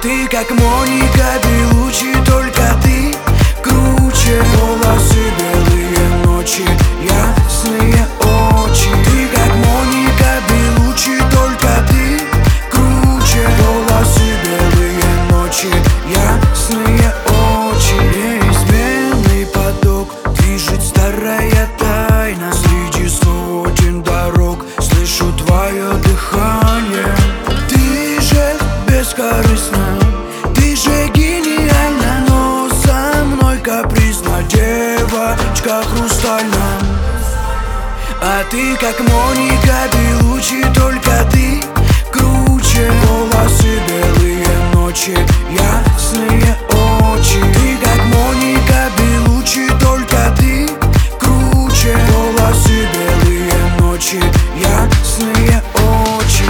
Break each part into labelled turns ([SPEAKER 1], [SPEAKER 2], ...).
[SPEAKER 1] ты как Моника Белуччи, только ты круче. Волосы белые, ночи ясные очи. Ты как Моника Белуччи, только ты круче. Волосы белые, ночи ясные очи. Неизменный поток движет старая тайна. Среди сотен дорог слышу твое дыхание. Ты же бескорыстна, ты же гениальна, но со мной капризна, девочка хрустальная. А ты как Моника Белуччи, только ты круче. Волосы белые, ночи ясные очи. Ты как Моника Белуччи, только ты круче. Волосы белые, ночи ясные очи.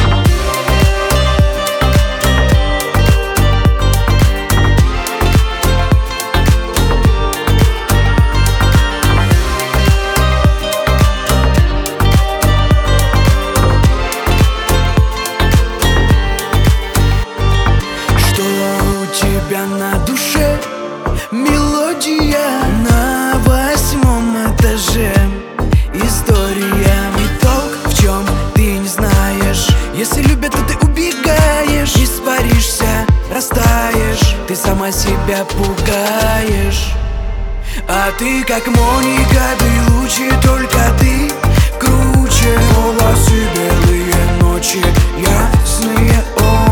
[SPEAKER 1] На душе мелодия на 8-м этаже. История, итог в чем ты не знаешь. Если любят, то ты убегаешь, испаришься, растаешь, ты сама себя пугаешь. А ты как Моника Белуччи, только ты круче. Волосы белые, ночи ясные очи.